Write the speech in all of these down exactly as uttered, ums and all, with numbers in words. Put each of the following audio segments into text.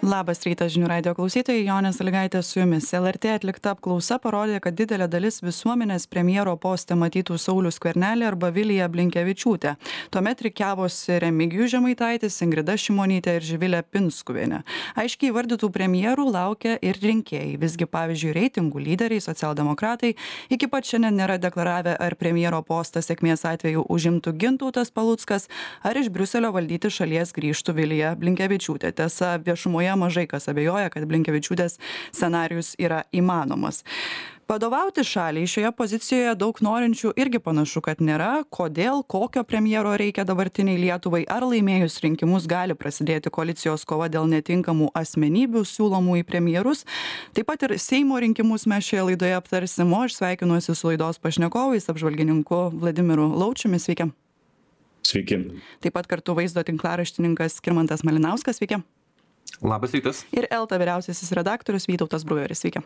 Labas rytas, žinių radijo klausytojai, Jonė Sąlygaitė su jumis. L R T atlikta apklausa parodė, kad didelė dalis visuomenės premjero poste matytų Saulių Skvernelį arba Viliją Blinkevičiūtę. Tuomet rikiavosi Remigijus Žemaitaitis, Ingrida Šimonytė ir Živilė Pinskuvienė. Aiškiai įvardytų premjerų laukia ir rinkėjai. Visgi, pavyzdžiui, reitingų lyderiai, socialdemokratai, iki pat šiandien nėra deklaravę, ar premjero postą sėkmės atveju užimtų Gintautas Paluckas, ar iš Briuselio valdyti šalies grįžtų Vilija Blinkevičiūtė. Tiesa, viešumoje mažai kas abejoja, kad Blinkevičiūtės scenarijus yra įmanomas. Vadovauti šaliai šioje pozicijoje daug norinčių irgi panašu, kad nėra. Kodėl, kokio premjero reikia dabartiniai Lietuvai, ar laimėjus rinkimus gali prasidėti koalicijos kova dėl netinkamų asmenybių siūlomų į premjerus. Taip pat ir Seimo rinkimus mes šioje laidoje aptarsim, o aš sveikinuosi su laidos pašnekovais, apžvalgininku Vladimiru Laučiumi. Sveiki. Sveiki. Taip pat kartu vaizdo tinklaraštininkas Skirmantas Malinauskas. Sveiki. Labas rytas. Ir Elta vyriausiasis redaktorius Vytautas Bruveris. Sveiki.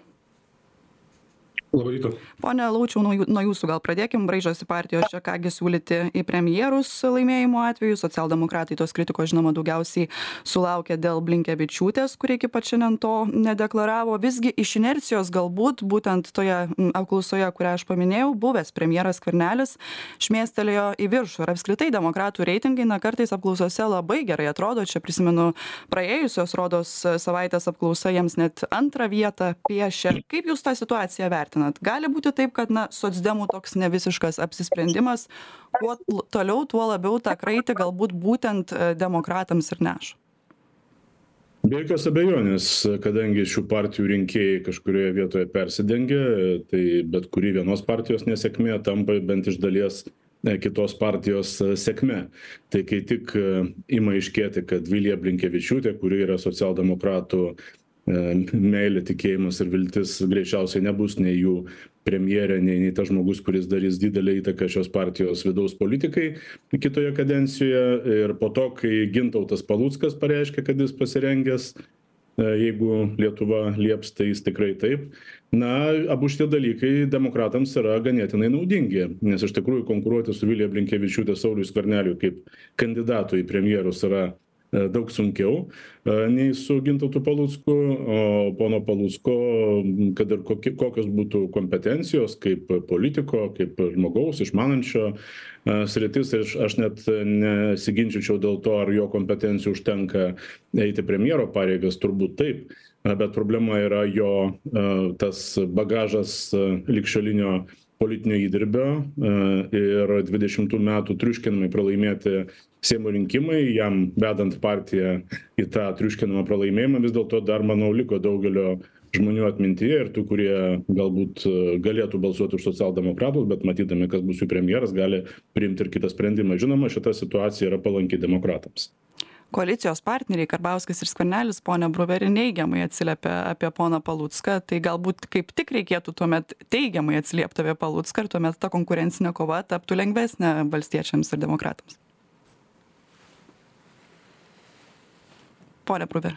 Labą rytą. Pone Laučiau, nuo jų- nuo jūsų gal pradėkim. Braižosi partijos čia kągi siūlyti į premjerus laimėjimo atveju. Socialdemokratai tos kritikos, žinoma, daugiausiai sulaukė dėl Blinkevičiūtės, kuri iki pat šiandien to nedeklaravo. Visgi iš inercijos galbūt būtent toje m, apklausoje, kurią aš paminėjau, buvęs premjeras Skvernelis šmėstelėjo į viršų. Ir apskritai demokratų reitingai na kartais apklausose labai gerai atrodo. Čia prisimenu praėjusios rodos savaitės apklausa jiems net antrą vietą piešė. Kaip jūs tą situaciją vertinate? Gali būti taip, kad na, socdemų toks nevisiškas apsisprendimas, kuo l- toliau, tuo labiau tą kraitį galbūt būtent e, demokratams ir neša. Be jokios abejonės, kadangi šių partijų rinkėjai kažkurioje vietoje persidengia, tai bet kuri vienos partijos nesėkmė tampa bent iš dalies e, kitos partijos e, sėkme. Tai kai tik e, ima iškėti, kad Vilija Blinkevičiūtė, kuri yra socialdemokratų meilė, tikėjimas ir viltis, greičiausiai nebus nei jų premjerė, nei, nei tas žmogus, kuris darys didelę įtaką šios partijos vidaus politikai kitoje kadencijoje. Ir po to, kai Gintautas Paluckas pareiškė, kad jis pasirengęs, jeigu Lietuva lieps, tai jis tikrai taip. Na, abu šitie dalykai demokratams yra ganėtinai naudingi, nes iš tikrųjų konkuruoti su Vilija Blinkevičiūtė Sauliui Skverneliui kaip kandidatu į premjerus yra daug sunkiau nei su Gintautu Palucku, o pono Palucko, kad ir kokie, kokios būtų kompetencijos kaip politiko, kaip žmogaus išmanančio sritis, aš, aš net nesiginčyčiau dėl to, ar jo kompetencijų užtenka eiti premjero pareigas, turbūt taip, bet problema yra jo tas bagažas ligšiolinio politinio įdirbio ir dvidešimtų metų triuškinamai pralaimėti Seimo rinkimai, jam vedant partiją į tą triuškinamą pralaimėjimą, vis dėlto dar, manau, liko daugelio žmonių atmintyje ir tų, kurie galbūt galėtų balsuoti už socialdemokratus, bet matydami, kas bus jų premjeras, gali priimti ir kitą sprendimą. Žinoma, šita situacija yra palanki demokratams. Koalicijos partneriai Karbauskis ir Skvernelis, ponia Bruveri, neigiamai atsiliepia apie poną Palucką, tai galbūt kaip tik reikėtų tuomet teigiamai atsiliepti apie Palucką ir tuomet ta konkurencinė kova taptų lengvesnė valstiečiams ir demokratams. Pone Bruveri.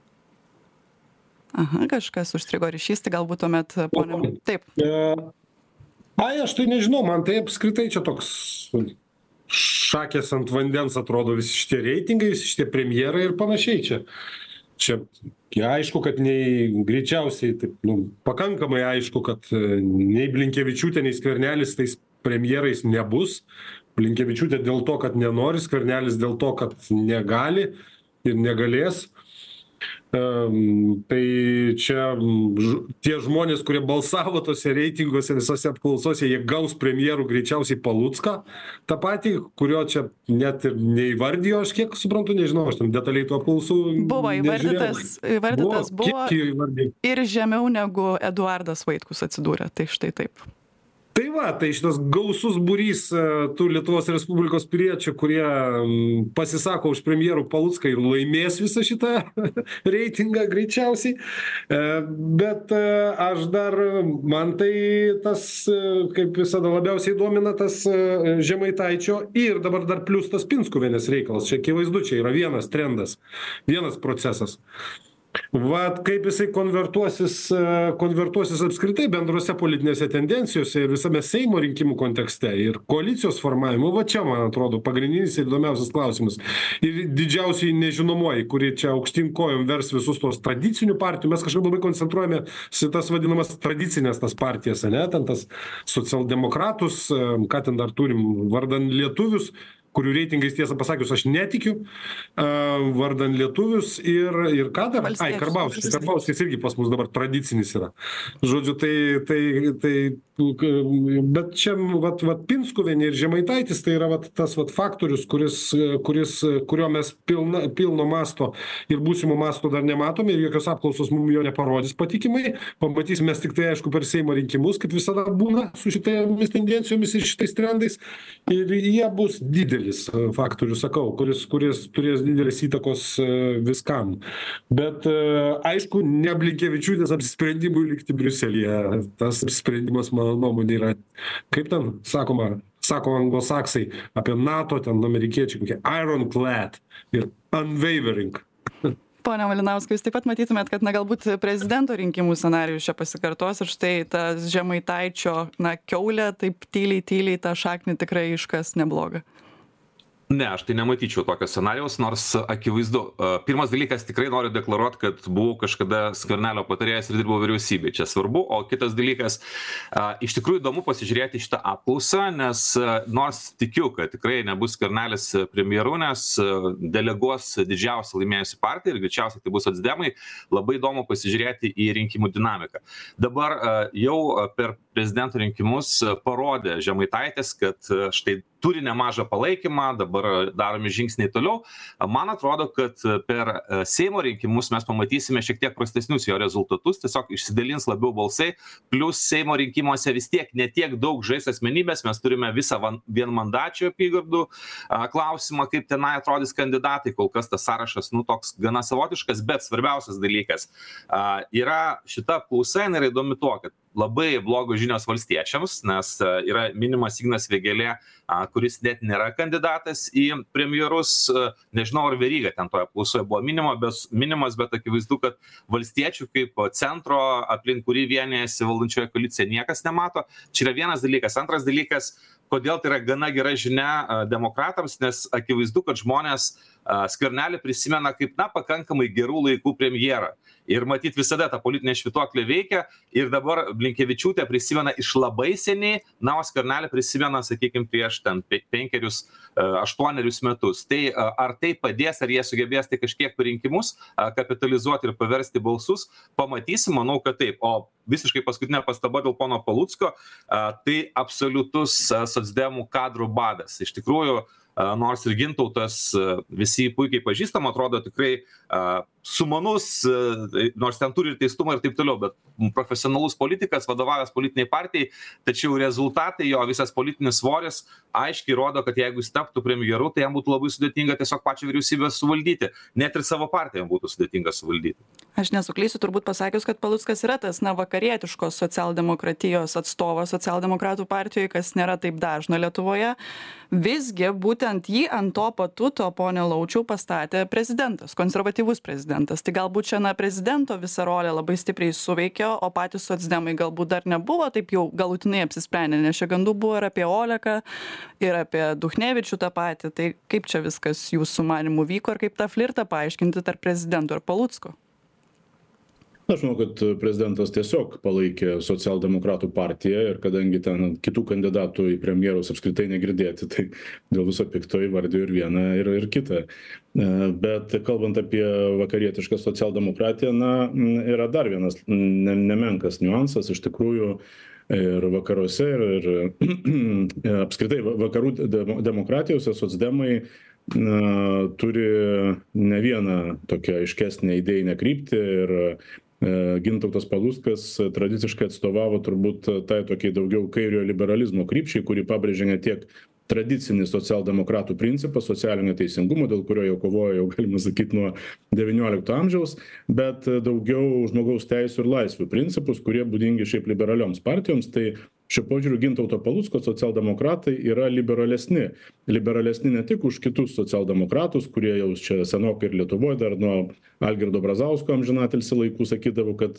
Aha, kažkas užstrigo ryšys, tai galbūt tuomet, ponia... Taip. Ai, aš tai nežinau, man tai apskritai čia toks šakės ant vandens atrodo visi šitie reitingai, visi šitie premjerai ir panašiai čia. Čia ja, aišku, kad nei greičiausiai, taip, nu, pakankamai aišku, kad nei Blinkevičiūtė, nei Skvernelis tais premjerais nebus. Blinkevičiūtė dėl to, kad nenori, Skvernelis dėl to, kad negali ir negalės. Um, tai čia ž, tie žmonės, kurie balsavo tose reitinguose, visose apklausose, jie gaus premjerų greičiausiai Palucką, tą patį, kurio čia net ir neįvardijo, aš kiek suprantu, nežinau, aš tam detaliai tų apklausų Buvo įvardytas, įvardytas buvo, buvo ir žemiau negu Eduardas Vaitkus atsidūrė, tai štai taip. Tai va, tai šitas gausus būrys tų Lietuvos Respublikos piliečių, kurie pasisako už premjerų Palucką ir laimės visą šitą reitingą greičiausiai. Bet aš dar, man tai tas, kaip visada labiausiai domina, tas Žemaitaičio ir dabar dar plus tas Pinskuvienės reikalas. Čia akivaizdu, čia yra vienas trendas, vienas procesas. Vat kaip jisai konvertuosis, konvertuosis apskritai bendrose politinėse tendencijose ir visame Seimo rinkimų kontekste ir koalicijos formavimo, va čia, man atrodo, pagrindinis ir įdomiausias klausimas. Ir didžiausiai nežinomoji, kuri čia aukštyn kojom vers visus tos tradicinių partijų, mes kažkaip labai koncentruojame į tas vadinamas tradicinės tas partijas, ne, ten tas socialdemokratus, ką ten dar turim, vardan lietuvius, kurių reitingais, tiesą pasakius, aš netikiu, uh, vardan lietuvius ir, ir ką dar? Ai, Karbauskis. Karbauskis irgi pas mus dabar tradicinis yra. Žodžiu, tai, tai, tai bet čia, vat, vat Pinskuvienė ir Žemaitaitis, tai yra vat, tas vat faktorius, kuris, kuris, kurio mes pilna, pilno masto ir būsimo masto dar nematome ir jokios apklausos mums jo neparodys patikimai. Pamatysime mes tik tai, aišku, per Seimo rinkimus, kaip visada būna su šitomis tendencijomis ir šitais trendais. Ir jie bus dideli faktorių, sakau, kuris, kuris turės didelės įtakos viskam. Bet aišku, ne Blinkevičiūtės apsisprendimui likti Briuselyje. Tas apsisprendimas, mano nuomonė, yra, kaip ten sakoma, sako anglosaksai apie NATO, ten amerikiečiai, kokie ironclad ir unwavering. Pone Malinauskai, jūs taip pat matytumėt, kad na, galbūt prezidento rinkimų scenarijus čia pasikartos ir štai tas Žemaitaičio na, kiaulė taip tyliai, tyliai tą šaknį tikrai iškas neblogą. Ne, aš tai nematyčiau tokio scenarijaus, nors akivaizdu. Pirmas dalykas, tikrai noriu deklaruoti, kad buvau kažkada Skvernelio patarėjas ir dirbau vyriausybėje. Čia svarbu. O kitas dalykas, iš tikrųjų įdomu pasižiūrėti šitą apklausą, nes nors tikiu, kad tikrai nebus Skvernelis premjeru, nes deleguos didžiausią laimėjusi partiją ir greičiausiai tai bus socdemai, labai įdomu pasižiūrėti į rinkimų dinamiką. Dabar jau per prezidento rinkimus parodė Žemaitaitis, kad štai turi nemažą palaikymą, dabar daromi žingsniai toliau. Man atrodo, kad per Seimo rinkimus mes pamatysime šiek tiek prastesnius jo rezultatus, tiesiog išsidalins labiau balsai, plus Seimo rinkimuose vis tiek netiek daug žais asmenybės, mes turime visą vienmandačių apygardų klausimą, kaip tenai atrodys kandidatai, kol kas tas sąrašas, nu, toks gana savotiškas, bet svarbiausias dalykas yra šita apklausa, jinai yra įdomi tuo, kad labai blogos žinios valstiečiams, nes yra minimas Ignas Vėgėlė, kuris net nėra kandidatas į premjerus. Nežinau, ar Veryga ten toje apklausoje buvo minima, bet, minimas, bet akivaizdu, kad valstiečių kaip centro, aplink kurį vienijasi valdančioje koalicija, niekas nemato. Čia yra vienas dalykas. Antras dalykas, kodėl tai yra gana gera žinia demokratams, nes akivaizdu, kad žmonės Skvernelį prisimena kaip, na, pakankamai gerų laikų premjerą. Ir matyt, visada ta politinė švytuoklė veikia ir dabar Blinkevičiūtė prisimena iš labai seniai, na, o Skvernelį prisimena, sakykime, prieš ten penkerius, aštuonerius metus. Tai ar tai padės, ar jie sugebės tai kažkiek per rinkimus kapitalizuoti ir paversti balsus, pamatysim, manau, kad taip. O visiškai paskutinė pastaba dėl pono Palucko, tai absoliutus socdemų kadrų badas. Iš tikrųjų, nors ir Gintautas visi puikiai pažįstam, atrodo tikrai sumanus, nors ten turi ir teistumą ir taip toliau, bet profesionalus politikas, vadovavęs politiniai partijai, tačiau rezultatai, jo visas politinis svoris aiškiai rodo, kad jeigu jis taptų premjeru, tai jam būtų labai sudėtinga tiesiog pačią vyriausybę suvaldyti. Net ir savo partiją būtų sudėtinga suvaldyti. Aš nesuklysiu turbūt pasakius, kad Paluckas yra tas, na, vakarietiškos socialdemokratijos atstovas socialdemokratų partijoje, kas nėra taip dažna Lietuvoje. Visgi būtent jį ant to patuto, pone Laučiau, pastatė prezidentas, konservatyvus prezidentas. Tai galbūt čia, na, prezidento visa rolė labai stipriai suveikė, o patys socdemai galbūt dar nebuvo taip jau galutinai apsisprendę, nes čia gandų buvo ir apie Oleką, ir apie Duchnevičių tą patį. Tai kaip čia viskas jūsų manymu vyko ir kaip tą flirtą paaiškinti tarp prezidento ir Palucko? Aš manau, kad prezidentas tiesiog palaikė socialdemokratų partiją ir kadangi ten kitų kandidatų į premjerus apskritai negirdėti, tai dėl viso pikto įvardijo ir vieną, ir, ir kitą. Bet kalbant apie vakarietišką socialdemokratiją, na, yra dar vienas nemenkas niuansas, iš tikrųjų ir vakaruose, ir, ir apskritai vakarų demokratijose socdemai na, turi ne vieną tokią aiškesnę idėjinę kryptį ir Gintautas Paluckas tradiciškai atstovavo turbūt tai tokiai daugiau kairiojo liberalizmo krypčiai, kuri pabrėžia ne tiek tradicinį socialdemokratų principą, socialinio teisingumo, dėl kurio jau kovoja, jau galima sakyti, nuo devyniolikto amžiaus, bet daugiau žmogaus teisų ir laisvių principus, kurie būdingi šiaip liberalioms partijoms. Tai Šiuo požiūriu Gintauto Palucko socialdemokratai yra liberalesni. Liberalesni ne tik už kitus socialdemokratus, kurie jau čia senokai ir Lietuvoje dar nuo Algirdo Brazausko amžinatilsį laikų sakydavo, kad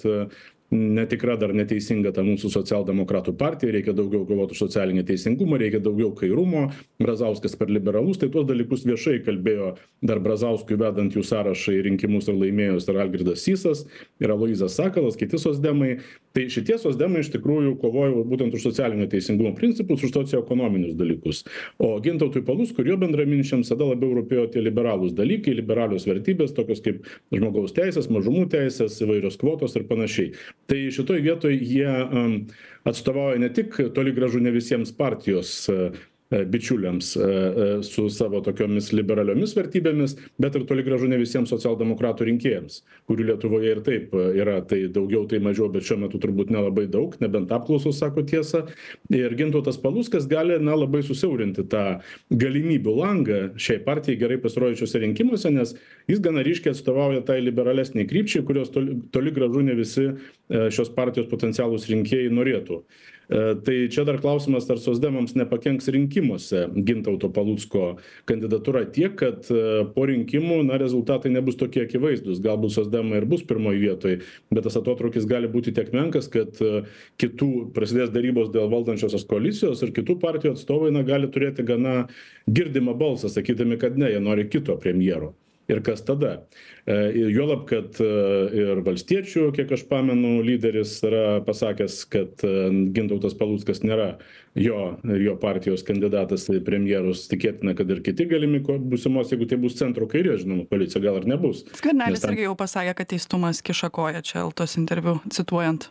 netikra dar neteisinga ta mūsų socialdemokratų partija, reikia daugiau kovoti už socialinį teisingumą, reikia daugiau kairumo, Brazauskas per liberalus, tai tuos dalykus viešai kalbėjo dar Brazauskui vedant jų sąrašą į rinkimus ir laimėjus ir Algirdas Sysas, ir Aloyzas Sakalas, kiti socdemai. Tai šitie socdemai iš tikrųjų kovojo būtent už socialinio teisingumo principus, už socioekonominius dalykus. O Gintautui Paluckui ir jo bendraminčiams tada labiau rūpėjo tie liberalūs dalykai, liberalios vertybės, tokios kaip žmogaus teisės, mažumų teisės, įvairios kvotos ir panašiai. Tai šitoj vietoj jie um, atstovauja ne tik toli gražu ne visiems partijos uh, bičiuliams uh, su savo tokiomis liberaliomis vertybėmis, bet ir toli gražu ne visiems socialdemokratų rinkėjams, kurių Lietuvoje ir taip yra, tai daugiau, tai mažiau, bet šiuo metu turbūt nelabai daug, nebent apklausos sako tiesą. Ir Gintautas Paluckas gali na, labai susiaurinti tą galimybių langą šiai partijai gerai pasirodžiusiuose rinkimuose, nes jis gana ryškiai atstovauja tai liberalesniai krypčiai, kurios toli, toli gražu ne visi šios partijos potencialūs rinkėjai norėtų. Tai čia dar klausimas, ar socdemams nepakenks rinkimuose Gintauto Palucko kandidatūra tiek, kad po rinkimų na, rezultatai nebus tokie akivaizdus. Galbūt socdemai ir bus pirmoje vietoje, bet tas atotrukis gali būti tiek menkas, kad kitų prasidės darybos dėl valdančiosios koalicijos ir kitų partijų atstovai na, gali turėti gana girdimą balsą, sakydami, kad ne, jie nori kito premjero. Ir kas tada? Juolab, kad ir valstiečių, kiek aš pamenu, lyderis yra pasakęs, kad Gintautas Paluckas nėra jo ir jo partijos kandidatas į premjerus. Tikėtina, kad ir kiti galimi būsimos, jeigu tai bus centro kairė, žinoma, koalicija gal ir nebus. Skvernelis ten... irgi jau pasakė, kad teistumas kiša koją čia Eltos interviu, cituojant.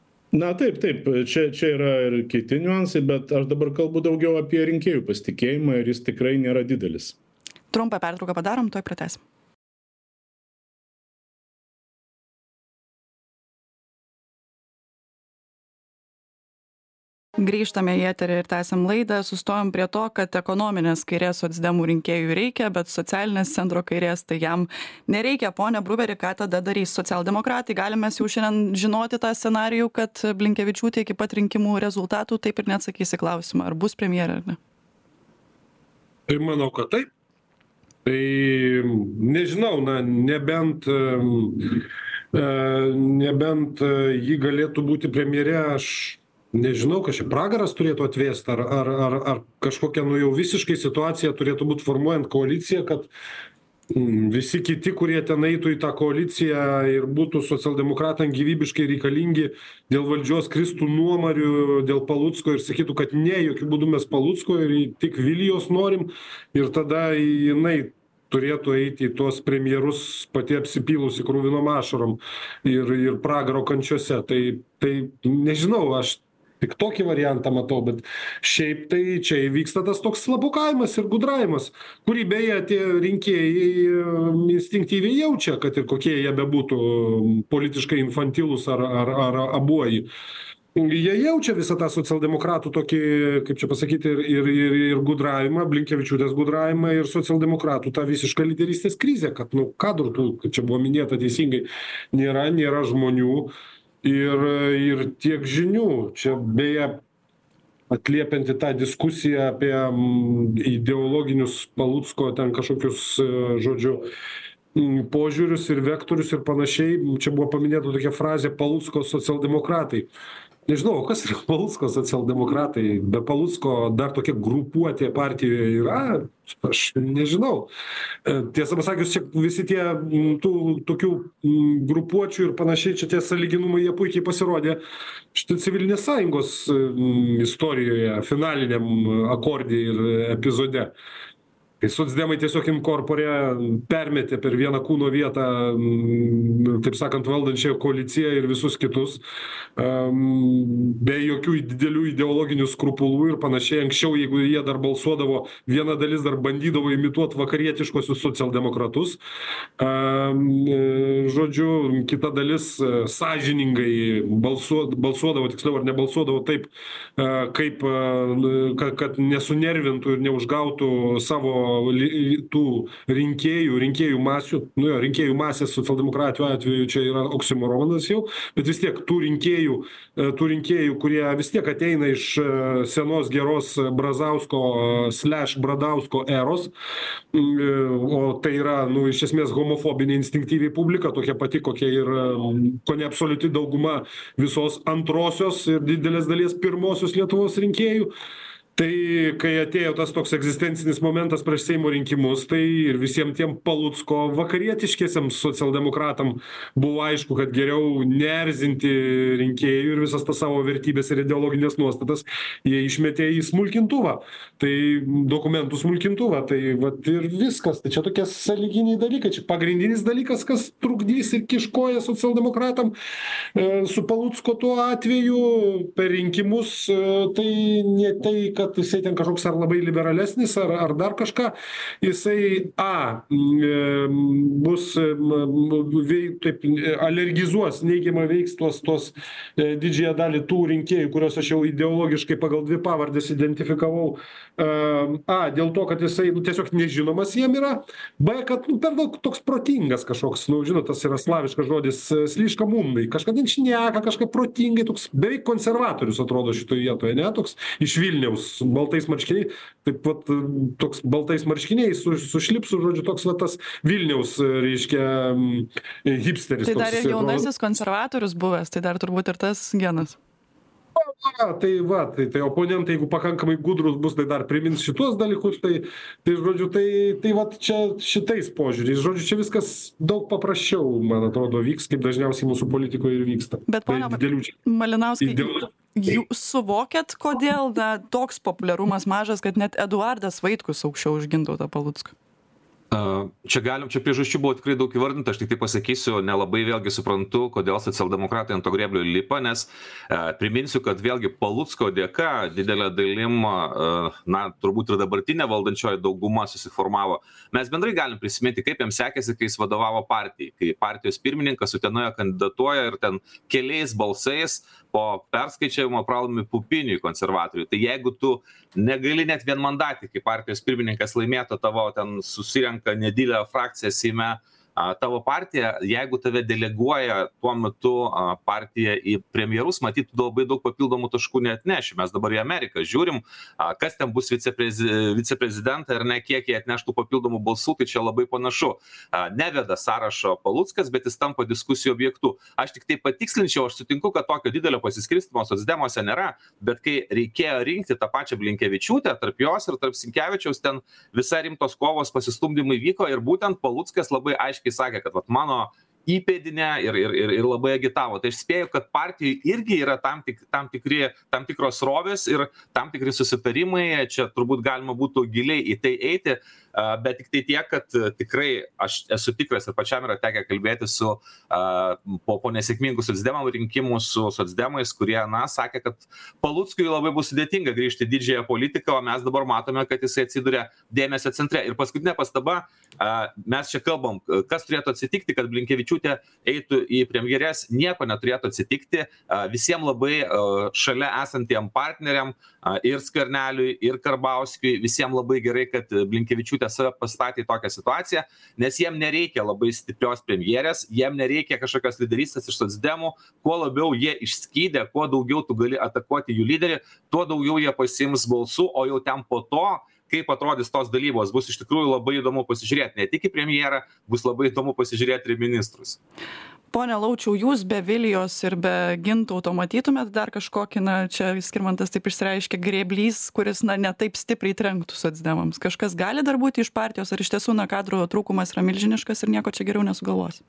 Na taip, taip, čia, čia yra ir kiti niuansai, bet aš dabar kalbu daugiau apie rinkėjų pasitikėjimą ir jis tikrai nėra didelis. Trumpą pertrauką padarom, tuoj pratęsim. Grįžtame į eterį ir tęsiam laidą. Sustojom prie to, kad ekonominės kairės socdemų rinkėjų reikia, bet socialinės centro kairės tai jam nereikia. Pone Bruveri, ką tada darys socialdemokratai? Galime jau šiandien žinoti tą scenarijų, kad Blinkevičiūtė iki pat rinkimų rezultatų taip ir neatsakys į klausimą, ar bus premjerė ar ne? Tai manau, kad taip. Tai nežinau, na, nebent, nebent ji galėtų būti premjerė, aš nežinau, kad čia pragaras turėtų atvėsti, ar, ar, ar, ar kažkokia nu jau visiškai situacija turėtų būti formuojant koaliciją, kad visi kiti, kurie ten eitų į tą koaliciją ir būtų socialdemokratam gyvybiškai reikalingi dėl valdžios kristų nuomarių, dėl Palucko ir sakytų, kad ne, jokių būdų mes Palucko ir tik Vilijos norim ir tada jinai turėtų eiti į tuos premjerus pati apsipylusi krūvinom ašarom ir, ir pragaro kančiose. Tai, tai nežinau, aš tik tokį variantą matau, bet šiaip tai čia įvyksta tas toks slapukavimas ir gudravimas, kurį beje tie rinkėjai instinktyviai jaučia, kad ir kokie jie bebūtų politiškai infantilus ar, ar, ar abuoji. Jie jaučia visą tą socialdemokratų tokį, kaip čia pasakyti, ir, ir, ir, ir gudravimą, Blinkevičiūtės gudravimą ir socialdemokratų tą visišką lyderystės krizę, kad, nu, kadrų tų, kaip čia buvo minėta teisingai, nėra, nėra žmonių ir, ir tiek žinių. Čia beje, atliepianti tą diskusiją apie ideologinius Palucko ten kažkokius, žodžiu, požiūrius ir vektorius ir panašiai. Čia buvo paminėta tokia frazė Palucko socialdemokratai. Nežinau, kas yra Palucko socialdemokratai, be Palucko dar tokia grupuotė partijoje yra, aš nežinau. Tiesą pasakius, čia visi tie tų tokių grupuočių ir panašiai, čia tie sąlyginumai, jie puikiai pasirodė šitą civilinės sąjungos istorijoje, finaliniam akorde ir epizode. Kai socdemai tiesiog inkorporė permetė per vieną kūno vietą, taip sakant, valdančią koaliciją ir visus kitus, be jokių didelių ideologinių skrupulų ir panašiai. Anksčiau, jeigu jie dar balsuodavo, viena dalis dar bandydavo imituoti vakarietiškosius socialdemokratus. Žodžiu, kita dalis sąžiningai balsuodavo, tiksliau ar nebalsuodavo taip, kaip, kad nesunervintų ir neužgautų savo tų rinkėjų, rinkėjų masių, nu jo, rinkėjų masės socialdemokratijų atveju čia yra oksimoronas jau, bet vis tiek tų rinkėjų, tų rinkėjų, kurie vis tiek ateina iš senos geros Brazausko slash Bradausko eros, o tai yra, nu, iš esmės homofobinė instinktyviai publika, tokia pati, kokia ir ko ne absoliuti dauguma visos antrosios ir didelės dalies pirmosios Lietuvos rinkėjų. Tai kai atėjo tas toks egzistencinis momentas prieš Seimo rinkimus, tai ir visiems tiem Palucko vakarietiškiesiams socialdemokratam buvo aišku, kad geriau neerzinti rinkėjų ir visas tas savo vertybės ir ideologinės nuostatas jie išmetė į smulkintuvą. Tai dokumentų smulkintuvą, tai vat ir viskas. Tai čia tokie sąlyginiai dalykai. Čia pagrindinis dalykas, kas trukdys ir kiškoja socialdemokratam su Palucko tuo atveju per rinkimus, tai ne tai, kad jisai ten kažkoks ar labai liberalesnis, ar, ar dar kažką, jisai A, bus, veik, taip, alergizuos, neigiamai veiks tuos, tuos didžiąją dalį tų rinkėjų, kuriuos aš jau ideologiškai pagal dvi pavardės identifikavau. A, dėl to, kad jisai nu, tiesiog nežinomas jiem yra. B, kad nu, per daug toks protingas kažkoks, nu, žinot, tas yra slaviškas žodis, slyška mundai, kažką ten šneka, kažką protingai, toks beveik konservatorius atrodo šitoje vietoje, ne, toks iš Vilniaus, baltais marškiniais, taip pat toks baltais marškiniais, su, su šlipsu, žodžiu, toks va tas Vilniaus, reiškia, hipsteris. Tai dar toks, ir jaunasis konservatorius buvęs, tai dar turbūt ir tas genas. A, tai va, tai, tai oponentai, jeigu pakankamai gudrus bus, tai dar primins šitos dalykus, tai, tai žodžiu, tai, tai va čia šitais požiūriais, žodžiu, čia viskas daug paprasčiau, man atrodo, vyks, kaip dažniausiai mūsų politikoje ir vyksta. Bet, ponia tai Malinauskai, jūs suvokėt, kodėl na, toks populiarumas mažas, kad net Eduardas Vaitkus aukščiau už Gintautą Palucką? Čia galim, čia priežasčių buvo tikrai daug įvardinta, aš tik tai pasakysiu, nelabai vėlgi suprantu, kodėl socialdemokratai ant to grėblio lipa, nes uh, priminsiu, kad vėlgi Palucko dėka didelė dalim, uh, na, turbūt ir dabartinė valdančioji dauguma susiformavo. Mes bendrai galim prisiminti, kaip jam sekėsi, kai jis vadovavo partijai, kai partijos pirmininkas Utenoje kandidatuoja ir ten keliais balsais po perskaičiavimo pralaimi Pupiniui konservatoriui. Tai jeigu tu negali net vienmandatį, kai partijos pirmininkas laimėtų, tavo ten susirenka nedidelę frakciją Seime, tavo partija, jeigu tave deleguoja tuo metu partija į premjerus, matytų labai daug papildomų taškų neatneši. Mes dabar į Ameriką žiūrim, kas ten bus viceprezi, viceprezidentai ir ne kiek jie atneštų papildomų balsų, tai čia labai panašu. Neveda sąrašo Paluckas, bet jis tampa diskusijų objektu. Aš tik tai patikslinčiau, aš sutinku, kad tokio didelio pasiskirstymo socdemuose nėra, bet kai reikėjo rinkti tą pačią Blinkevičiūtę, tarp jos ir tarp Sinkevičiaus, ten visa rimtos kovos pasistumdymai vyko ir būtent Paluckas labai aiškiai sakė, kad vat, mano įpėdinė ir, ir, ir, ir labai agitavo. Tai aš spėju, kad partijai irgi yra tam, tik, tam, tikri, tam tikros rovės ir tam tikri susitarimai. Čia turbūt galima būtų giliai į tai eiti, bet tik tai tiek, kad tikrai aš esu tikras ir pačiam yra tekę kalbėti su po, po nesėkmingų socdemų rinkimų su socdemais, kurie, na, sakė, kad Paluckui labai bus sudėtinga grįžti į didžiąją politiką, o mes dabar matome, kad jisai atsiduria dėmesio centre. Ir paskutinė pastaba, mes čia kalbam, kas turėtų atsitikti, kad Blinkevičiūtė eitų į premjeres, nieko neturėtų atsitikti. Visiems labai šalia esantiem partneriam ir Skverneliui, ir Karbauskiui, visiems labai gerai, kad Blinkevičiūtė save pastatė į tokią situaciją, nes jiem nereikia labai stiprios premjerės, jiem nereikia kažkokios lyderystės iš socdemų, kuo labiau jie išskydė, kuo daugiau tu gali atakuoti jų lyderį, tuo daugiau jie pasiims balsų, o jau ten po to, kaip atrodys tos dalybos, bus iš tikrųjų labai įdomu pasižiūrėti. Ne tik į premjerą, bus labai įdomu pasižiūrėti ir ministrus. Pone Laučiau, jūs be Vilijos ir be Gintauto matytumėt dar kažkokį, na, čia Skirmantas taip išsireiškia, grėblys, kuris, na, ne taip stipriai trenktų socdemams. Kažkas gali dar būti iš partijos, ar iš tiesų, na, kadro trūkumas yra milžiniškas ir nieko čia geriau nesugalvos?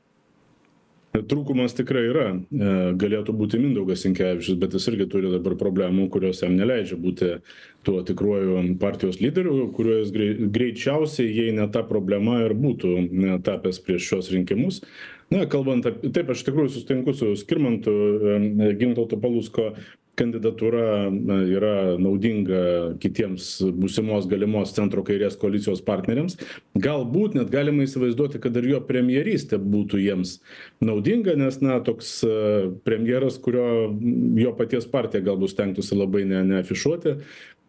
Trūkumas tikrai yra. Galėtų būti Mindaugas Sinkevičius, bet jis irgi turi dabar problemų, kurios jam neleidžia būti tuo tikruoju partijos lyderiu, kuriuo jis greičiausiai, jei ne ta problema, ir būtų tapęs prieš šios rinkimus. Na, kalbant apie, taip, aš tikrųjų sustinku su Skirmantu, Gintauto Palucko kandidatūra yra naudinga kitiems būsimos galimos centro kairės koalicijos partneriams. Galbūt net galima įsivaizduoti, kad ir jo premjerystė būtų jiems naudinga, nes, na, toks premjeras, kurio jo paties partija galbūt stengtųsi labai ne, neafišuoti,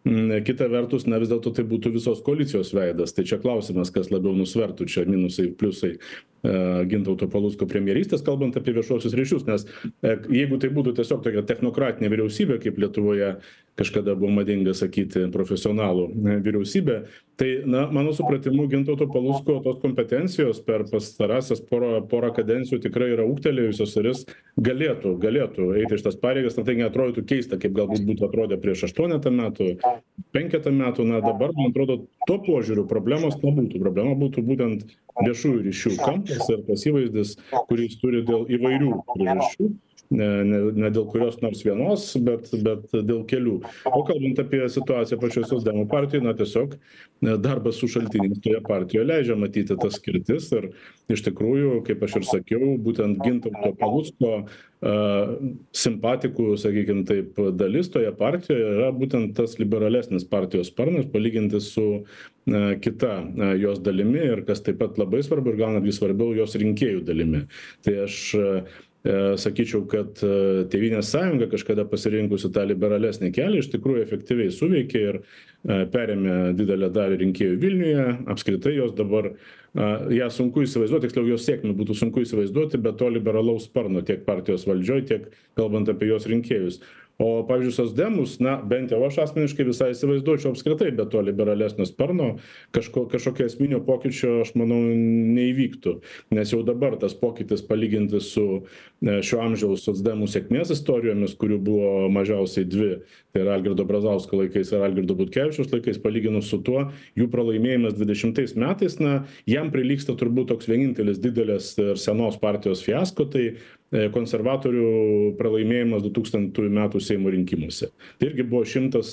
Kita vertus, na vis dėlto tai būtų visos koalicijos veidas. Tai čia klausimas, kas labiau nusvertų, čia minusai, pliusai Gintauto Palucko premjerystės, kalbant apie viešuosius ryšius, nes jeigu tai būtų tiesiog tokia technokratinė vyriausybė, kaip Lietuvoje kažkada buvo madinga sakyti profesionalų vyriausybė, tai, na, mano supratimu, Gintauto Palucko tos kompetencijos per pastarąsias porą, porą kadencijų tikrai yra ūgtelėjusios ir jis galėtų, galėtų eiti iš tas pareigas, na tai neatrodytų keista, kaip galbūt būtų atrodę prieš aštuonetą metų, penketą metų, na dabar, man atrodo, tuo požiūriu problemos nebūtų. Problema būtų būtent viešųjų ryšių kampas ir tas įvaizdis, kurį jis turi dėl įvairių priežasčių, ne, ne, ne dėl kurios nors vienos, bet, bet dėl kelių. O kalbant apie situaciją pačios socdemų partijoje, na tiesiog darbas su šaltiniais toje partijoje leidžia matyti tas skirtis ir iš tikrųjų, kaip aš ir sakiau, būtent Gintauto Palucko uh, simpatikų, sakykime taip, dalis toje partijoje yra būtent tas liberalesnis partijos sparnas, palyginti su uh, kita uh, jos dalimi ir kas taip pat labai svarbu ir gal netgi svarbiau jos rinkėjų dalimi. Tai aš uh, sakyčiau, kad Tėvynės sąjunga kažkada pasirinkusi tą liberalesnį kelią iš tikrųjų efektyviai suveikė ir perėmė didelę dalį rinkėjų Vilniuje. Apskritai jos dabar, ją sunku įsivaizduoti, tiksliau jos sėkmę būtų sunku įsivaizduoti, bet to liberalaus sparno tiek partijos valdžioj, tiek kalbant apie jos rinkėjus. O, pavyzdžiui, socdemus, na, bent jau aš asmeniškai visai įsivaizduočiau apskritai, bet to liberalesnio sparno kažko, kažkokio esminio pokyčio, aš manau, neįvyktų. Nes jau dabar tas pokytis palyginti su šio amžiaus socdemų sėkmės istorijomis, kurių buvo mažiausiai dvi, tai yra Algirdo Brazausko laikais ir Algirdo Butkevičiaus laikais, palyginus su tuo, jų pralaimėjimas dvidešimtais metais, na, jam prilygsta turbūt toks vienintelis didelės ir senos partijos fiasko, tai konservatorių pralaimėjimas du tūkstantųjų metų Seimo rinkimuose. Tai irgi buvo šimtas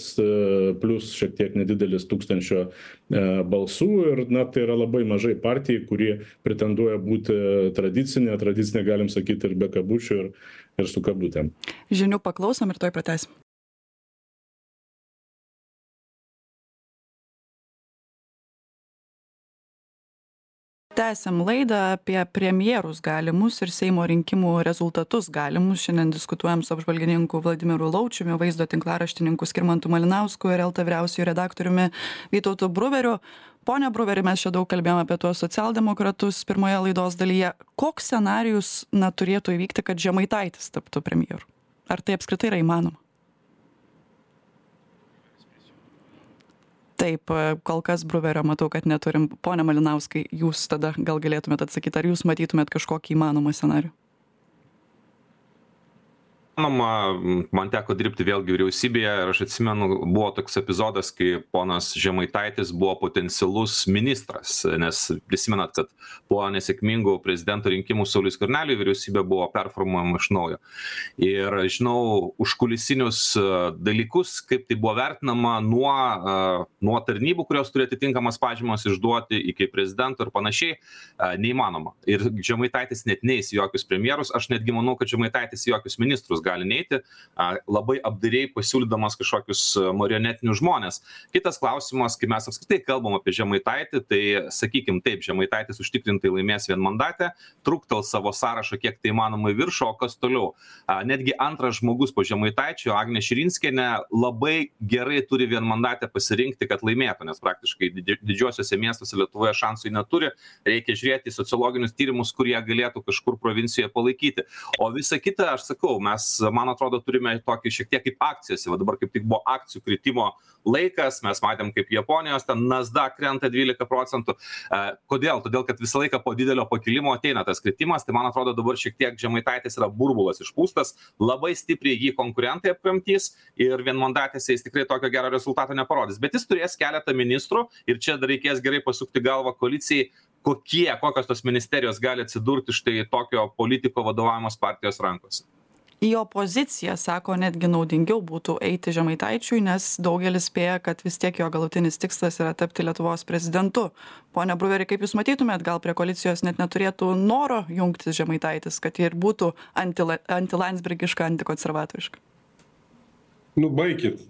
plus šiek tiek nedidelis tūkstančio balsų ir, na, tai yra labai mažai partijai, kurie pretenduoja būti tradicinė, tradicinė galim sakyti ir be kabučių ir, ir su kabutėm. Žinių paklausom ir toj pratęsim. Tęsiam laidą apie premjerus galimus ir Seimo rinkimų rezultatus galimus. Šiandien diskutuojam su apžvalgininku Vladimiru Laučiumi, vaizdo tinklaraštininku Skirmantu Malinausku ir L T vyriausiuoju redaktoriumi Vytautu Bruveriu. Pone Bruveri, mes čia daug kalbėjome apie tuos socialdemokratus pirmoje laidos dalyje. Koks scenarijus, na, turėtų įvykti, kad Žemaitaitis taptų premjeru? Ar tai apskritai yra įmanoma? Taip, kol kas Bruverio matau, kad neturim. Pone Malinauskai, jūs tada gal galėtumėt atsakyti, ar jūs matytumėt kažkokį įmanomą scenarijų? Man teko dirbti vėlgi vyriausybėje ir aš atsimenu, buvo toks epizodas, kai ponas Žemaitaitis buvo potencialus ministras, nes prisimenat, kad po nesėkmingų prezidento rinkimų Sauliui Skverneliui vyriausybė buvo performuojama iš naujo. Ir žinau užkulisinius dalykus, kaip tai buvo vertinama nuo, nuo tarnybų, kurios turi atitinkamas pažymas išduoti iki prezidento ir panašiai, neįmanoma. Ir Žemaitaitis net neis į jokius premjerus, aš netgi manau, kad Žemaitaitis į jokius ministrus gali neiti, labai apdairiai pasiūlydamas kažkokius marionetinius žmonės. Kitas klausimas, kai mes apskritai kalbam apie Žemaitaitį, tai sakykim taip, Žemaitaitis užtikrintai laimės vienmandatę, truktel savo sąrašą kiek tai įmanoma į viršų, o kas toliau. Netgi antras žmogus po Žemaitaičio, Agnė Širinskienė, labai gerai turi vienmandatę pasirinkti, kad laimėtų, nes praktiškai didžiuosiuose miestuose Lietuvoje šansų neturi, reikia žiūrėti į sociologinius tyrimus, kurie galėtų kažkur provincijoje palaikyti. O visa kita, aš sakau, mes man atrodo, turime tokį šiek tiek kaip akcijose. Va dabar kaip tik buvo akcijų kritimo laikas, mes matėm kaip Japonijos, ten Nasdaq krenta dvylika procentų. Kodėl? Todėl, kad visą laiką po didelio pakilimo ateina tas kritimas, tai man atrodo dabar šiek tiek Žemaitaitis yra burbulas išpūstas, labai stipriai jį konkurentai apkramtys ir vienmandatėse jis tikrai tokio gero rezultato neparodys. Bet jis turės keletą ministrų ir čia dar reikės gerai pasukti galvą koalicijai, kokie, kokios tos ministerijos gali atsidurti štai tokio politiko vadovaujamos partijos rankose. Į opoziciją, sako, netgi naudingiau būtų eiti Žemaitaičiui, nes daugelis spėja, kad vis tiek jo galutinis tikslas yra tapti Lietuvos prezidentu. Pone Bruveri, kaip jūs matytumėt, gal prie koalicijos net neturėtų noro jungtis Žemaitaitis, kad jie ir būtų antila, antilandsbergiška, antikonservatoriška? Nu, baikit.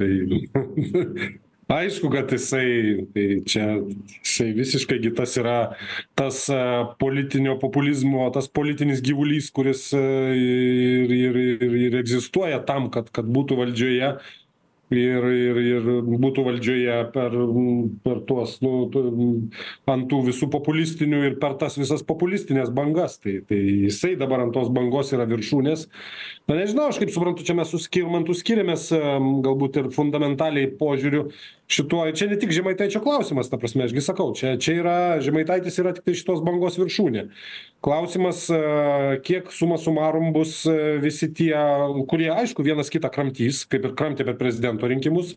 Tai... Aišku, kad jisai, tai čia jisai visiškai tas yra tas politinio populizmo, tas politinis gyvulys, kuris ir, ir, ir, ir egzistuoja tam, kad, kad būtų valdžioje. ir ir ir būtų valdžioje per per tuos nu tu ant tų visų populistinių ir per tas visas populistines bangas tai tai jisai dabar ant tos bangos yra viršūnės na nežinau aš kaip suprantu čia mes su skirmantu skiriamės galbūt ir fundamentaliai požiūriu šituo čia ne tik Žemaitaičio klausimas ta prasme aš gi sakau čia čia yra Žemaitaitis yra tiktai šitos bangos viršūnė klausimas kiek suma sumarum bus visi tie kurie aišku vienas kitą kramtys kaip ir kramtė per prezidento rinkimus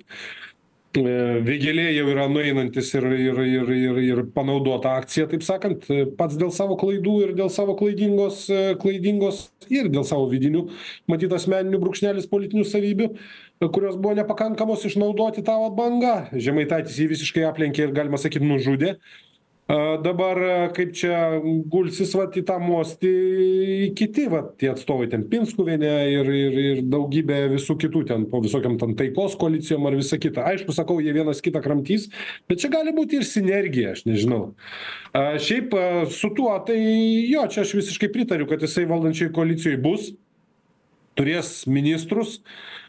vėgėlė jau yra nueinantis ir ir ir ir ir panaudota akcija taip sakant pats dėl savo klaidų ir dėl savo klaidingos klaidingos ir dėl savo vidinių matyt asmeninių brūkšnelis politinių savybių kurios buvo nepakankamos išnaudoti tą vat bangą Žemaitaitis jį visiškai aplenkė ir galima sakyt nužudė dabar kaip čia gulsis vat į tą mostį kiti vat tie atstovai ten Pinskuvienė ir ir ir daugybė visų kitų ten po visokiom ten taikos koalicijom ar visa kita aišku sakau jie vienas kitą kramtys bet čia gali būti ir sinergija aš nežinau a šiaip su tuo tai jo čia aš visiškai pritariu kad jisai valdančioj koalicijoj bus turės ministrus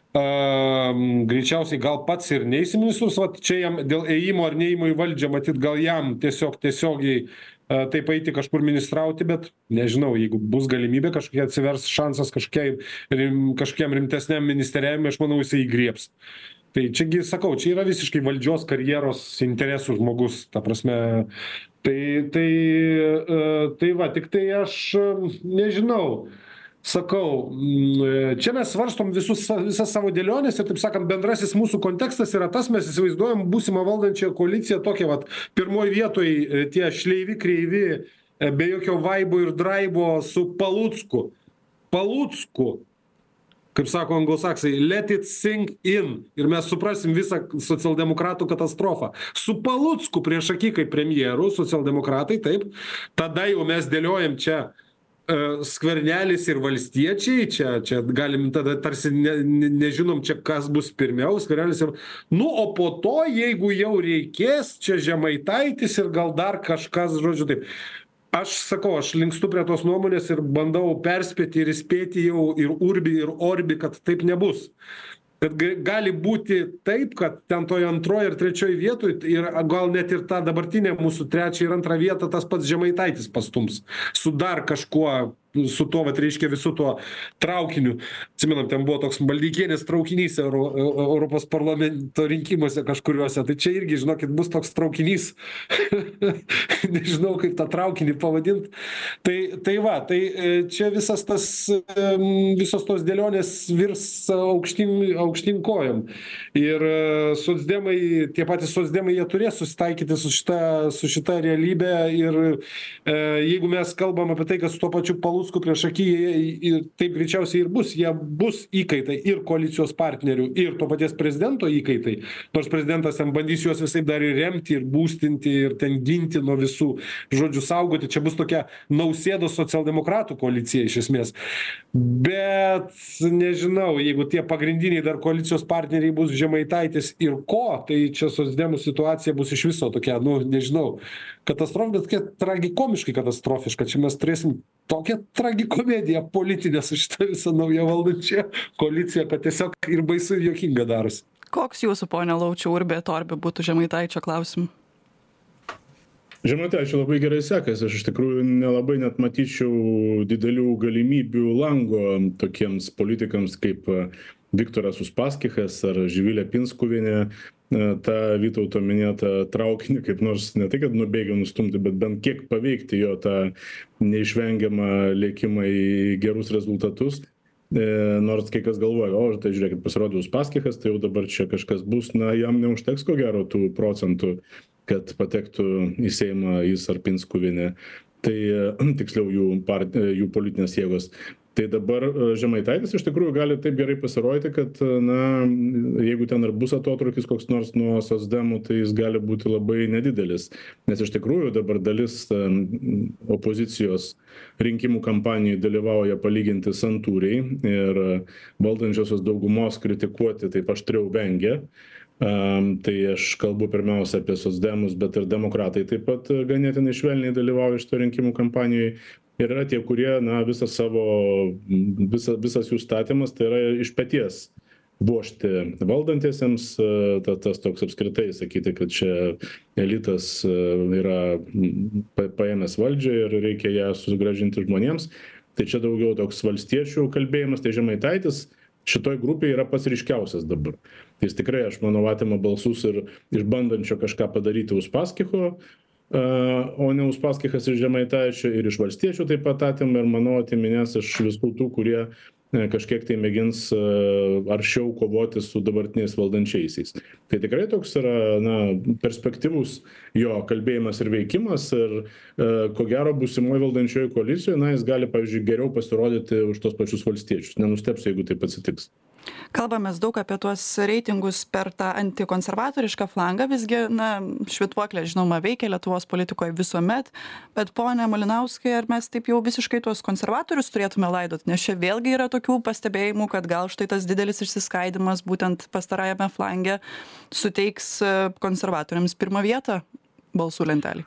a greičiausiai gal pats ir neis į ministrus vat čia jam dėl ėjimo ar neėjimo į valdžią matyt gal jam tiesiog tiesiogiai a taip eiti kažkur ministrauti bet nežinau jeigu bus galimybė kažkokia atsivers šansas kažkokiai rim kažkokiam rimtesniam ministerijavime aš manau jisai jį griebs tai čia gi sakau čia yra visiškai valdžios karjeros interesų žmogus ta prasme tai tai tai va tiktai aš nežinau sakau čia mes svarstom visus visas savo dėliones ir taip sakant bendrasis mūsų kontekstas yra tas mes įsivaizduojam būsimą valdančiąją koaliciją tokią vat pirmoj vietoj tie šleivi kreivi be jokio vaibo ir draibo su Palucku Palucku kaip sako anglosaksai let it sink in ir mes suprasim visą socialdemokratų katastrofą su Palucku priešaky kaip premjeru socialdemokratai taip tada jau mes dėliojam čia Skvernelis ir valstiečiai čia čia galim tada tarsi ne ne nežinom čia kas bus pirmiau Skvernelis ir nu o po to jeigu jau reikės čia Žemaitaitis ir gal dar kažkas žodžiu taip aš sakau aš linkstu prie tos nuomonės ir bandau perspėti ir įspėti jau ir urbi ir orbi kad taip nebus kad gali būti taip kad ten toj antroj ir trečioj vietoj ir gal net ir tą dabartinę mūsų trečią ir antrą vietą tas pats Žemaitaitis pastums su dar kažkuo su tuo vat reiškia visu tuo traukiniu atsimenam ten buvo toks Maldeikienės traukinys euro Europos parlamento rinkimuose kažkuriuose tai čia irgi žinokit bus toks traukinys nežinau kaip tą traukinį pavadint tai tai va tai čia visas tas visos tos dėlionės virs aukštyn aukštyn kojom ir socdemai tie patys socdemai jie turės susitaikyti su šita su šita realybe ir jeigu mes kalbam apie tai kad su tuo pačiu Palucku priešaky ir taip greičiausiai ir bus jie bus įkaitai ir koalicijos partnerių ir to paties prezidento įkaitai nors prezidentas ten bandys juos visaip dar ir remti ir būstinti ir ten ginti nuo visų žodžiu saugoti čia bus tokia Nausėdos socialdemokratų koalicija iš esmės bet nežinau jeigu tie pagrindiniai dar koalicijos partneriai bus Žemaitaitis ir ko tai čia socdemų situacija bus iš viso tokia nu nežinau katastrofa bet tokia tragikomiškai katastrofiška čia mes turėsim tokią tragikomediją politinę su šita visa nauja valdančia koalicija kad tiesiog ir baisu ir juokinga darosi koks jūsų pone Laučiau urbi et orbi būtų Žemaitaičio klausimu Žemaitaičiui labai gerai sekasi aš iš tikrųjų nelabai net matyčiau didelių galimybių lango tokiems politikams kaip Viktoras Uspaskichas ar Živilė Pinskuvienė tą Vytauto minėtą traukinį kaip nors ne tai kad nubėgę nustumti bet bent kiek paveikti jo tą neišvengiamą lėkimą į gerus rezultatus nors kai kas galvoja o tai žiūrėkit pasirodė Uspaskichas tai jau dabar čia kažkas bus na jam neužteks ko gero tų procentų kad patektų į Seimą jis ar Pinskuvienė tai tiksliau jų part jų politinės jėgos tai dabar Žemaitaitis iš tikrųjų gali taip gerai pasirodyti kad na jeigu ten ir bus atotrūkis koks nors nuo socdemų tai jis gali būti labai nedidelis nes iš tikrųjų dabar dalis opozicijos rinkimų kampanijoj dalyvauja palyginti santūriai ir valdančiosios daugumos kritikuoti taip aštriau vengia Um, tai aš kalbu pirmiausia apie socdemus, bet ir demokratai taip pat ganėtinai švelniai dalyvauja šito rinkimų kampanijoje. Ir yra tie, kurie, na, visą savo, visa, visas jų statymas, tai yra iš peties vožti valdantiesiems, ta, tas toks apskritai sakyti, kad čia elitas yra paėmęs valdžią ir reikia ją sugrąžinti žmonėms. Tai čia daugiau toks valstiečių kalbėjimas, tai Žemaitaitis šitoj grupėje yra pats ryškiausias dabar. Jis tikrai, aš manau, atima balsus ir iš bandančio kažką padaryti Uspaskicho, o ne Uspaskichas iš Žemaitaičio, ir iš valstiečių taip pat atima, ir manau atiminės iš visų tų, kurie kažkiek tai mėgins aršiau kovoti su dabartiniais valdančiaisiais. Tai tikrai toks yra, na, perspektyvus jo kalbėjimas ir veikimas, ir ko gero būsimoje valdančioje koalicijoje, na, jis gali, pavyzdžiui, geriau pasirodyti už tos pačius valstiečius. Nenustebsiu, jeigu taip atsitiks. Kalbamės daug apie tuos reitingus per tą antikonservatorišką flangą, visgi, na, švytuoklė, žinoma, veikia Lietuvos politikoje visuomet, bet pone Malinauskai, ar mes taip jau visiškai tuos konservatorius turėtume laidot, nes čia vėlgi yra tokių pastebėjimų, kad gal štai tas didelis išsiskaidimas būtent pastarajame flange suteiks konservatoriams pirmą vietą balsų lentelį.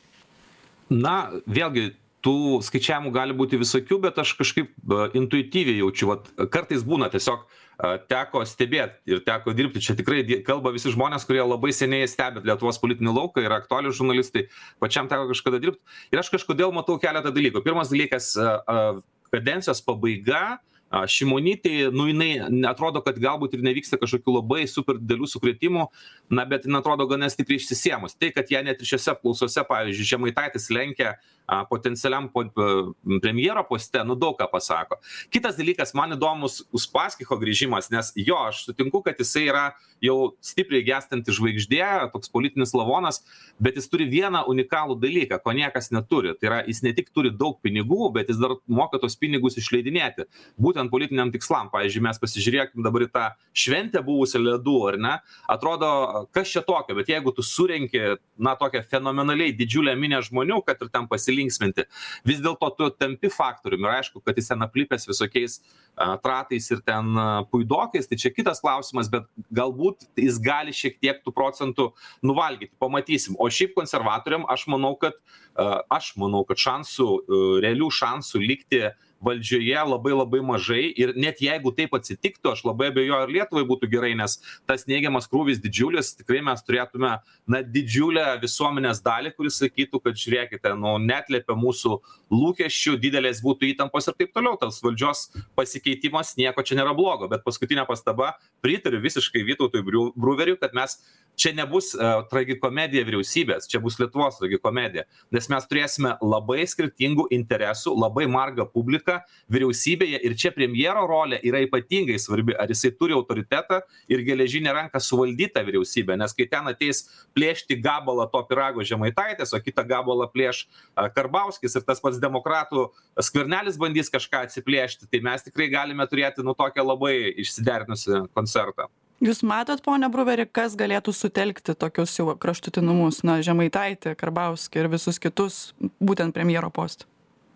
Na, vėlgi, tų skaičiavimų gali būti visokių, bet aš kažkaip intuityviai jaučiu, vat, kartais būna tiesiog teko stebėti ir teko dirbti, čia tikrai kalba visi žmonės, kurie labai seniai stebėt Lietuvos politinį lauką, yra aktualių žurnalistai, pačiam teko kažkada dirbti, ir aš kažkodėl matau keletą dalykų. Pirmas dalykas, kadencijos pabaiga, Šimonytė, nu jinai atrodo, kad galbūt ir nevyksta kažkokių labai super didelių sukrėtimų, na, bet jinai atrodo gana stipriai išsisėmus. Tai, kad ją net ir šiose apklausose, pavyzdžiui, Žemaitaitis lenkia a, potencialiam po, a, premjero poste, nu daug ką pasako. Kitas dalykas, man įdomus Uspaskicho grįžimas, nes jo, aš sutinku, kad jisai yra jau stipriai gęstanti žvaigždė, toks politinis lavonas, bet jis turi vieną unikalų dalyką, ko niekas neturi. Tai yra, jis ne tik turi daug pinigų, bet jis dar moka tos pinigus išleidinėti. Būtent politiniam tikslam. Pavyzdžiui, mes pasižiūrėkim dabar į tą šventę buvusią ledų, ar ne? Atrodo, kas čia tokio, bet jeigu tu surenki, na, tokią fenomenaliai didžiulę minę žmonių, kad ir tam pasilinksminti, vis dėlto tu tampi faktoriumi, ir aišku, kad jis ten aplipęs visokiais a, tratais ir ten a, puidokais, tai čia kitas klausimas, bet galbūt jis gali šiek tiek tų procentų nuvalgyti, pamatysim. O šiaip konservatoriam aš manau, kad, a, aš manau, kad šansų, a, realių šansų likti valdžioje labai labai mažai, ir net jeigu taip atsitiktų, aš labai abejoju, ar Lietuvai būtų gerai, nes tas neigiamas krūvis didžiulis, tikrai mes turėtume, na, didžiulę visuomenės dalį, kuris sakytų, kad žiūrėkite, nu, neatliepia mūsų lūkesčių, didelės būtų įtampos ir taip toliau. Tas valdžios pasikeitimas, nieko čia nėra blogo, bet paskutinė pastaba, pritariu visiškai Vytautui Bruveriui, kad mes čia nebus uh, tragikomedija vyriausybės, čia bus Lietuvos tragikomedija, nes mes turėsime labai skirtingų interesų, labai margą publiką vyriausybėje, ir čia premjero rolė yra ypatingai svarbi, ar jisai turi autoritetą ir geležinę ranką suvaldyti vyriausybę, nes kai ten ateis plėšti gabalą to pyrago Žemaitaitis, o kitą gabalą plėš uh, Karbauskis ir tas pats demokratų Skvernelis bandys kažką atsiplėšti, tai mes tikrai galime turėti, nu, tokią labai išsiderinusią koncertą. Jūs matot, ponia Bruveri, kas galėtų sutelkti tokius jau kraštutinumus, na, Žemaitaitį, Karbauskį ir visus kitus būtent premjero postą?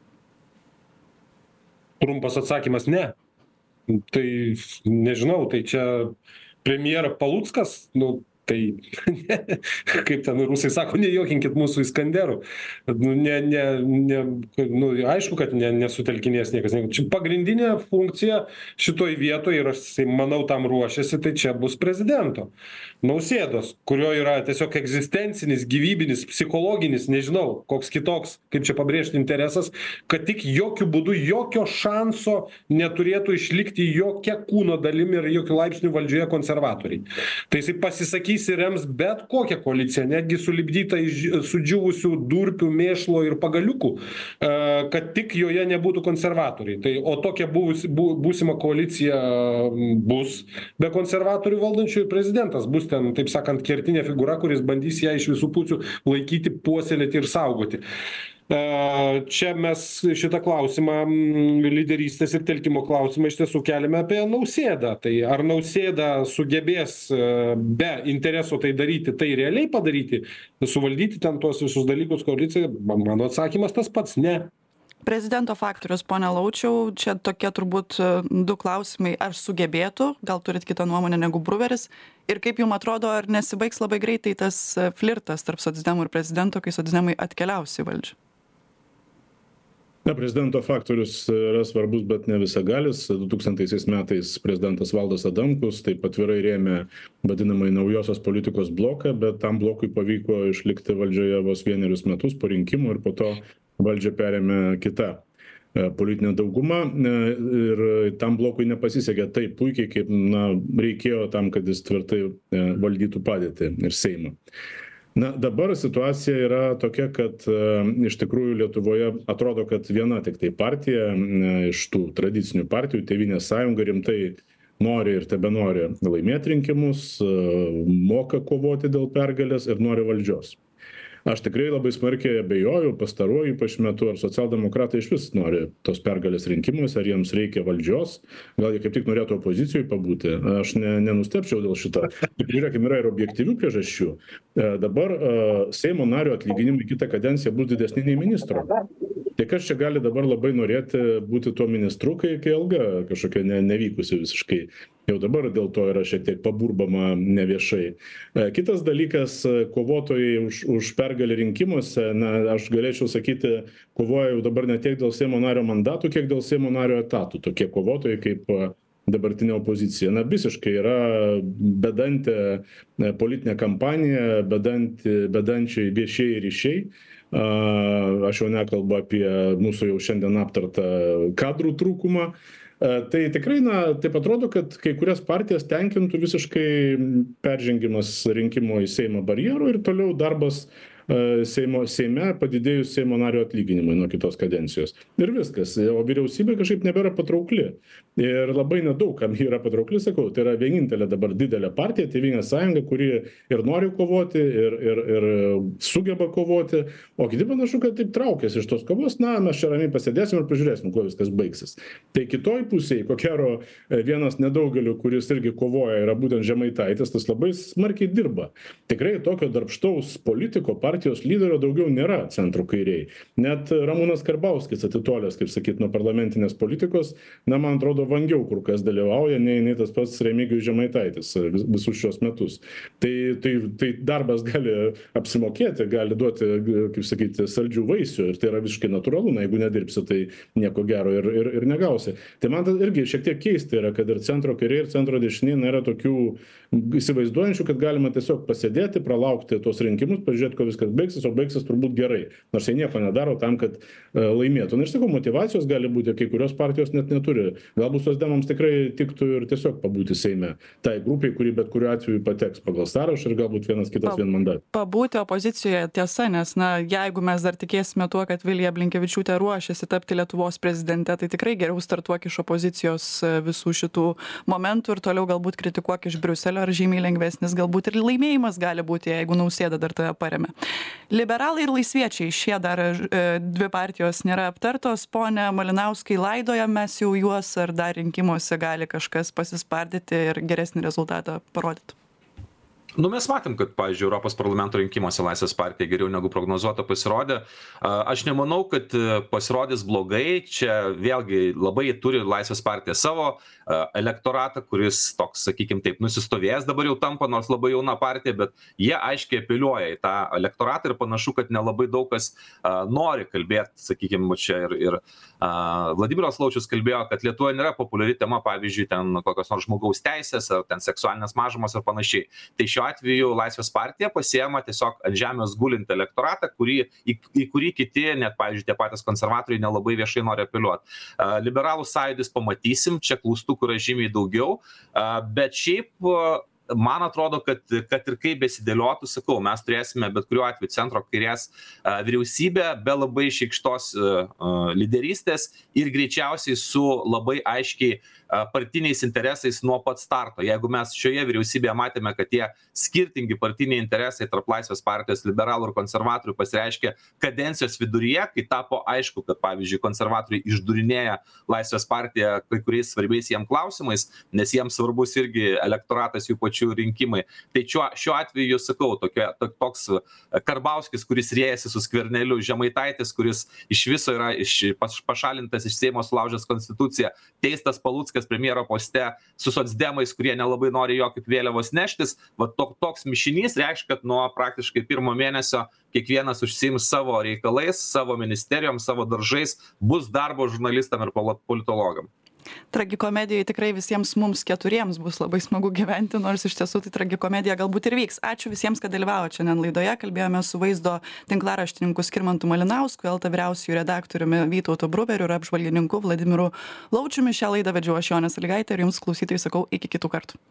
Trumpas atsakymas - ne. Tai nežinau, tai čia premjera Paluckas, nu, tai kaip ten rusai sako, nejuokinkit mūsų Iskanderų. Nu, ne, ne, ne, nu, aišku, kad ne, nesutelkinės niekas. Čia pagrindinė funkcija šitoj vietoje, ir aš manau tam ruošiasi, tai čia bus prezidento Nausėdos, kurio yra tiesiog egzistencinis, gyvybinis, psichologinis, nežinau, koks kitoks, kaip čia pabrėžti, interesas, kad tik jokių būdų, jokio šanso neturėtų išlikti jokia kūno dalimi ir jokių laipsnių valdžioje konservatoriai. Tai jisai pasisakys ir rems bet kokią koaliciją, netgi sulipdytą iš sudžiūvusių durpių, mėšlo ir pagaliukų, kad tik joje nebūtų konservatoriai. Tai, o tokia buvus, bu, būsima koalicija bus be konservatorių valdančių, ir prezidentas bus ten, taip sakant, kertinė figūra, kuris bandys ją iš visų pusių laikyti, puoselėti ir saugoti. Čia mes šitą klausimą, lyderystės ir telkimo klausimą, iš tiesų keliame apie Nausėdą. Tai ar Nausėda sugebės be intereso tai daryti, tai realiai padaryti, suvaldyti ten tuos visus dalykus koalicijoje? Mano atsakymas tas pats - ne. Prezidento faktorius, pone Laučiau, čia tokie turbūt du klausimai. Ar sugebėtų, gal turit kitą nuomonę negu Bruveris, ir kaip jums atrodo, ar nesibaigs labai greitai tas flirtas tarp socdemų ir prezidento, kai socdemai atkeliaus į valdžią? Na, prezidento faktorius yra svarbus, bet ne visagalis. du tūkstantaisiais metais prezidentas Valdas Adamkus taip atvirai rėmė vadinamai naujosios politikos bloką, bet tam blokui pavyko išlikti valdžioje vos vienerius metus po rinkimų ir po to valdžią perėmė kita politinė dauguma ir tam blokui nepasisekė taip puikiai, kaip na, reikėjo tam, kad jis tvirtai valdytų padėtį ir Seimą. Na, dabar situacija yra tokia, kad e, iš tikrųjų Lietuvoje atrodo, kad viena tik tai partija e, iš tų tradicinių partijų, Tėvynės sąjunga, rimtai nori ir tebenori laimėti rinkimus, e, moka kovoti dėl pergalės ir nori valdžios. Aš tikrai labai smarkiai abejoju pastaruoju ypač metu, ar socialdemokratai iš vis nori tos pergalės rinkimuose, ar jiems reikia valdžios, gal jie kaip tik norėtų opozicijoje pabūti. Aš ne, nenustepčiau dėl šito. Žiūrėkime, yra ir objektyvių priežasčių. Dabar Seimo nario atlyginimai kitą kadenciją bus didesni nei ministro. Tai kas čia gali dabar labai norėti būti tuo ministru, kai, kai alga kažkokia ne, nevykusi visiškai. Jau dabar dėl to yra šiek tiek paburbama neviešai. Kitas dalykas, kovotojai už, už pergalę rinkimuose, na, aš galėčiau sakyti, kovoja jau dabar ne tiek dėl Seimo nario mandatų, kiek dėl Seimo nario etatų. Tokie kovotojai kaip dabartinė opozicija. Na, visiškai yra bedantė politinė kampanija, bedanti, bedančiai viešieji ryšiai. Aš jau nekalbu apie mūsų jau šiandien aptartą kadrų trūkumą. Tai tikrai, na, taip atrodo, kad kai kurias partijas tenkintų visiškai peržengimas rinkimo į Seimą barjerų ir toliau darbas Seimo, Seime padidėjus Seimo nario atlyginimui nuo kitos kadencijos. Ir viskas. O vyriausybė kažkaip nebėra patraukli. Ir labai nedaug kam yra patraukli, sakau, tai yra vienintelė dabar didelė partija, Tėvynės sąjunga, kuri ir nori kovoti, ir, ir, ir sugeba kovoti, o kiti panašu, kad taip traukėsi iš tos kovos, na, mes čia ramiai pasėdėsim ir pažiūrėsim, kuo viskas baigsis. Tai kitoj pusėje, ko gero, vienas nedaugeliu, kuris irgi kovoja, yra būtent Žemaitaitis, tas labai smarkiai dirba. Tikrai tokio darbštaus politiko, partijos lyderio daugiau nėra centro kairiai. Net Ramūnas Karbauskis atitolęs, kaip sakyt, nuo parlamentinės politikos, na, man atrodo, vangiau kur kas dalyvauja, nei, nei tas pats Remigijus Žemaitaitis visus šios metus. Tai, tai, tai darbas gali apsimokėti, gali duoti, kaip sakyti, saldžių vaisių ir tai yra visiškai natūralu, na, jeigu nedirbsi, tai nieko gero ir, ir, ir negausi. Tai man irgi šiek tiek keista yra, kad ir centro kairė, ir centro dešinė nėra tokių įsivaizduojančių, kad galima tiesiog pasėdėti, pralaukti tos rinkimus, pažiūrėti, ko viskas baigsis, o baigsis turbūt gerai. Nors jie nieko nedaro tam, kad uh, laimėtų. Na ir sakau, motyvacijos gali būti, kai kurios partijos net neturi. Galbūt socdemams tikrai tiktų ir tiesiog pabūti Seime. Tai grupiai, kuri bet kuriuo atveju pateks pagal sąrašą ir galbūt vienas kitas vienmandatė. Pabūti opozicijoje tiesa, nes, na, jeigu mes dar tikėsime tuo, kad Vilija Blinkevičiūtė ruošiasi tapti Lietuvos prezidente, tai tikrai geriau startuok iš opozicijos visų šitų momentų ir toliau galbūt kritikuok iš Briuselio, ar žymiai lengvesnis galbūt ir laimėjimas gali būti, jeigu Nausėda dar tave paremia. Liberalai ir laisviečiai, šie dar e, dvi partijos nėra aptartos. Pone Malinauskai, laidojam mes jau juos, ar dar rinkimuose gali kažkas pasispardyti ir geresnį rezultatą parodyti? Nu, mes matėm, kad, pavyzdžiui, Europos parlamento rinkimuose Laisvės partija geriau negu prognozuota pasirodė. Aš nemanau, kad pasirodys blogai. Čia vėlgi labai turi Laisvės partija savo elektoratą, kuris toks, sakykime taip, nusistovėjęs dabar jau tampa, nors labai jauna partija, bet jie aiškiai apeliuoja į tą elektoratą ir panašu, kad nelabai daug kas nori kalbėti, sakykime, čia ir, ir Vladimiras Laučius kalbėjo, kad Lietuvoje nėra populiari tema, pavyzdžiui, ten kokios nors žmogaus teisės ar ten seksualinės mažumos ir panašiai. Tai šiuo atveju Laisvės partija pasiema tiesiog ant žemės gulintį elektoratą, kurį, į, į kurį kiti, net, pavyzdžiui, tie patys konservatoriai nelabai viešai nori apeliuoti. Liberalų sąjūdis pamatysim, čia klaustukų yra žymiai daugiau, bet šiaip man atrodo, kad, kad ir kaip besidėliotų, sakau, mes turėsime bet kuriuo atveju centro kairės vyriausybę be labai išreikštos lyderystės ir greičiausiai su labai aiškiai partiniais interesais nuo pat starto. Jeigu mes šioje vyriausybėje matėme, kad tie skirtingi partiniai interesai tarp Laisvės partijos, liberalų ir konservatorių pasireiškė kadencijos viduryje, kai tapo aišku, kad, pavyzdžiui, konservatoriai išdurinėja Laisvės partiją kai kuriais svarbiais jiems klausimais, nes jiems svarbus irgi elektoratas jų pačių sekančių rinkimai. Tai šiuo, šiuo atveju, sakau, tokia, toks Karbauskis, kuris riejasi su Skverneliu, Žemaitaitis, kuris iš viso yra iš, pašalintas iš Seimo, sulaužęs konstituciją, teistas Paluckas premjero poste su socdemais, kurie nelabai nori jo kaip vėliavos neštis. Va, tok, toks mišinys reiškia, kad nuo praktiškai pirmo mėnesio kiekvienas užsiims savo reikalais, savo ministerijom, savo daržais, bus darbo žurnalistam ir politologam. Tragikomedijai tikrai visiems mums keturiems bus labai smagu gyventi, nors iš tiesų tai tragikomedija galbūt ir vyks. Ačiū visiems, kad dalyvavote šiandien laidoje. Kalbėjome su vaizdo tinklaraštininku Skirmantu Malinausku, Elta vyriausiųjų redaktoriumi Vytautu Bruveriu ir apžvalgininku Vladimiru Laučiumi. Šią laidą vedžiau aš, Jonė Sąlygaitė, ir jums klausytojai sakau iki kitų kartų.